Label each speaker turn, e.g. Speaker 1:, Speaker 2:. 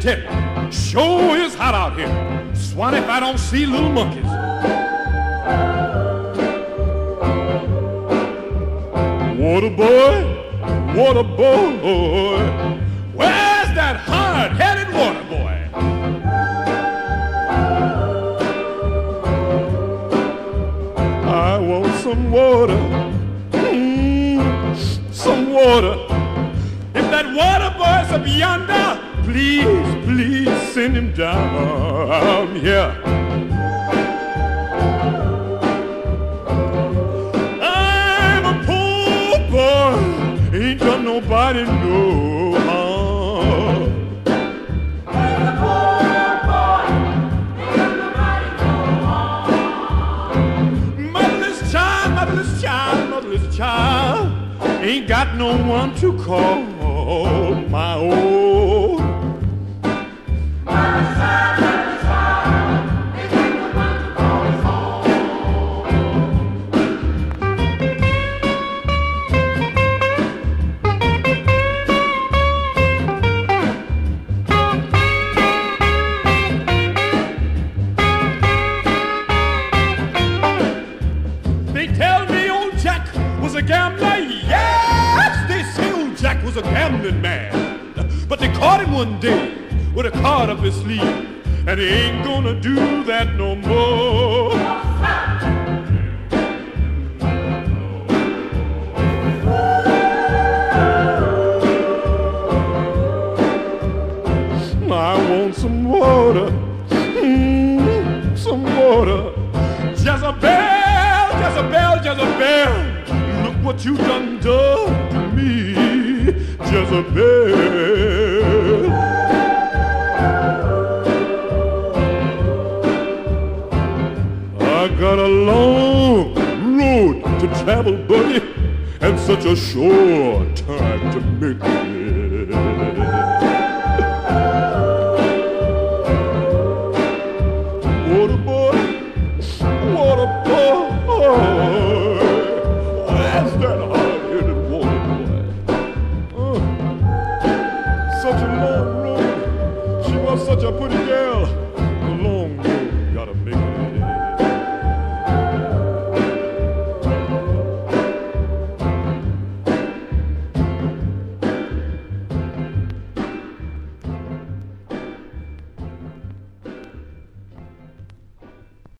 Speaker 1: tell you, sure is hot out here. Swan if I don't see little monkeys. Water boy, where's that hard-headed water boy? I want some water, some water. If that water boy's up yonder, please send him down here. I'm a poor boy, ain't done nobody no harm. I'm a poor boy, ain't done nobody no harm. Motherless child, ain't got no one to call my own. Motherless child, ain't got no one to call his own. They tell me old Jack was a gambler. Yes, they say old Jack was a gambling man. But they caught him one day with a card up his sleeve, and he ain't gonna do that no more. I want some water, some water. Jezebel, look what you done to me, Jezebel. I got a long road to travel, buddy, and such a short time to make it. Water boy,